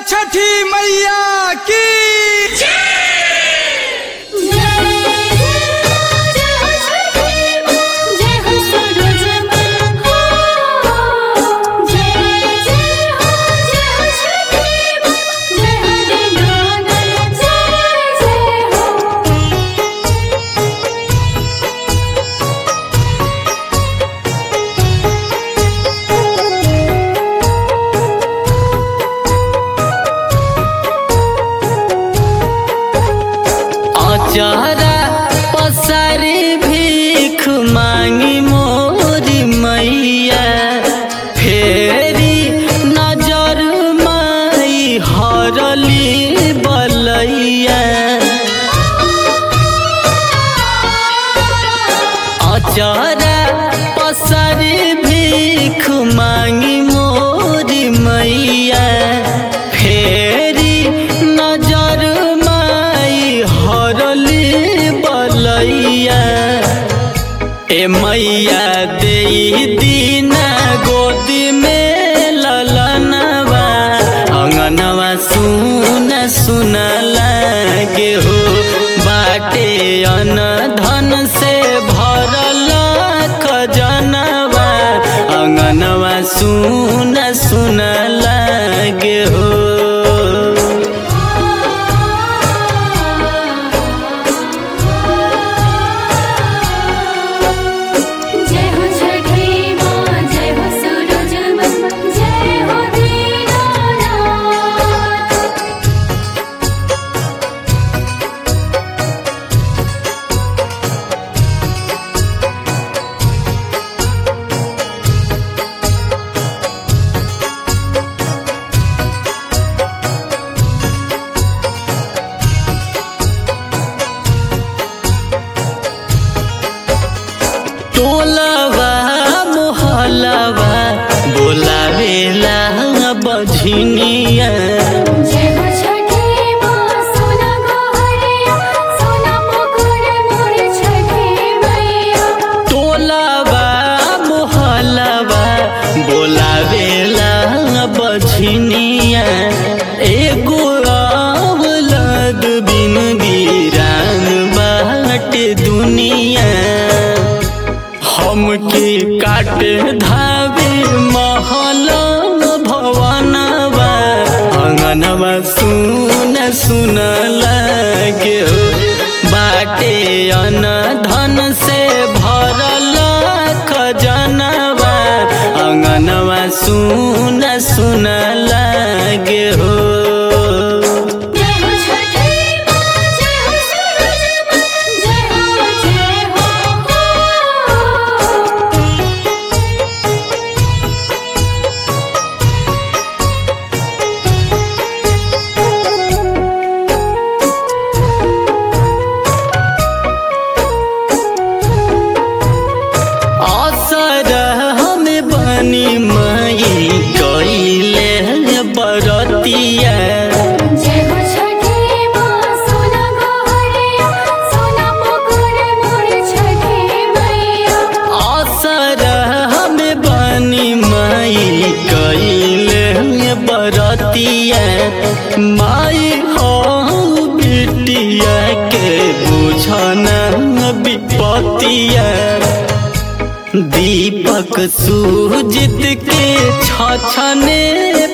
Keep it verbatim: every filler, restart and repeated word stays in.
छठी मैया की चेहरा पसारी भीख मांगी मोरी मैया फेरी नजर माई हरली बलैया चेहरा पसारी भीख मांगी मोरी मैया फेरी नजर बलैया ए मैया दे दीना गोदी में ललनवा अंगनवा सुन सुन लागे हो बाटे अन धन से भरल खजनवा अंगनवा सुन सुन लागे हो। टोलवा मोहल्लावा बोलावेला बझनिया टोलवा मोहल्लावा बोलावेला बझनिया एगो औलाद बिन वीरान बाटे दुनिया हमके काटे धावे महल भवनवा अंगनवा सुन सुन लागे हो बाटे अन धन से भरल खजनवा अंगनवा सुन सुन लागे हो। बनी माई गईले बरतिया असर हमें बनी माई गईले बरतिया माई हो बिटिया के बुझना विपतिया दीपक सूजित के छछने